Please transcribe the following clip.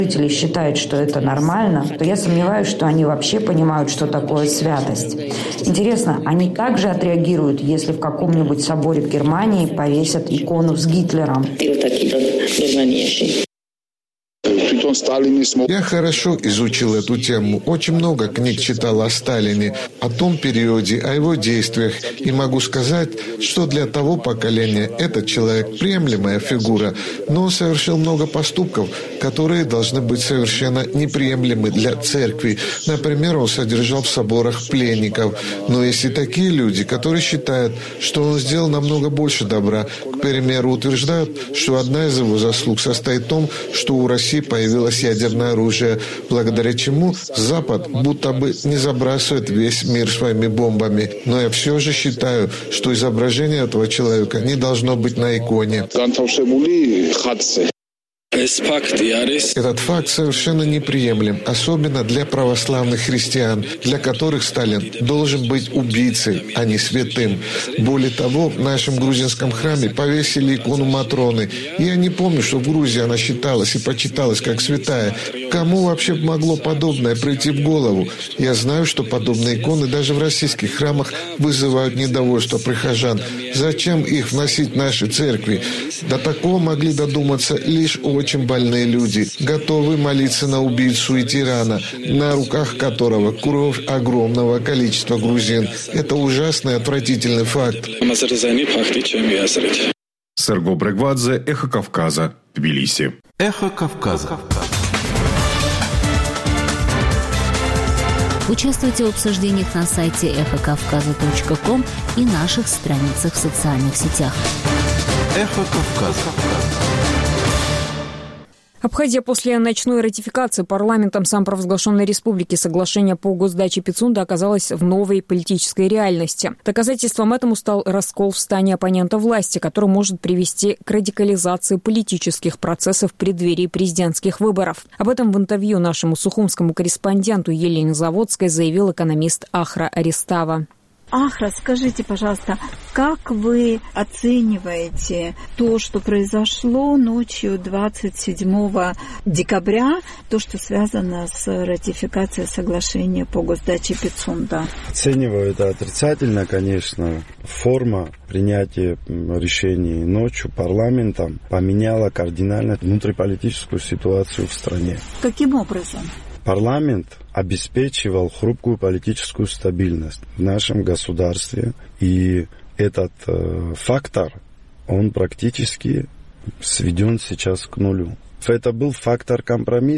жители считают, что это нормально, то я сомневаюсь, что они вообще понимают, что такое святость. Интересно, они также отреагируют, если в каком-нибудь соборе в Германии повесят икону с Гитлером? Я хорошо изучил эту тему. Очень много книг читал о Сталине, о том периоде, о его действиях. И могу сказать, что для того поколения этот человек приемлемая фигура, но он совершил много поступков, которые должны быть совершенно неприемлемы для церкви. Например, он содержал в соборах пленников. Но есть и такие люди, которые считают, что он сделал намного больше добра. К примеру, утверждают, что одна из его заслуг состоит в том, что у России появилось ядерное оружие, благодаря чему Запад будто бы не забрасывает весь мир своими бомбами. Но я все же считаю, что изображение этого человека не должно быть на иконе. Этот факт совершенно неприемлем, особенно для православных христиан, для которых Сталин должен быть убийцей, а не святым. Более того, в нашем грузинском храме повесили икону Матроны. И я не помню, что в Грузии она считалась и почиталась как святая. Кому вообще могло подобное прийти в голову? Я знаю, что подобные иконы даже в российских храмах вызывают недовольство прихожан. Зачем их вносить в наши церкви? До такого могли додуматься лишь очень больные люди, готовы молиться на убийцу и тирана, на руках которого кровь огромного количества грузин. Это ужасный, отвратительный факт. Серго Брегвадзе, Эхо Кавказа, Тбилиси. Эхо Кавказа. Участвуйте в обсуждениях на сайте эхокавказа.ком и наших страницах в социальных сетях. Эхо Кавказа. Абхазия после ночной ратификации парламентом самопровозглашенной республики соглашения по госдаче Пицунда оказалась в новой политической реальности. Доказательством этому стал раскол в стане оппонента власти, который может привести к радикализации политических процессов в преддверии президентских выборов. Об этом в интервью нашему сухумскому корреспонденту Елене Заводской заявил экономист Ахра Аристава. Ахра, скажите, пожалуйста, как вы оцениваете то, что произошло ночью 27 декабря, то, что связано с ратификацией соглашения по госдаче Пицунда? Оцениваю это отрицательно, конечно. Форма принятия решений ночью парламентом поменяла кардинально внутриполитическую ситуацию в стране. Каким образом? Парламент обеспечивал хрупкую политическую стабильность в нашем государстве, и этот фактор, он практически сведен сейчас к нулю. Это был фактор компромисса.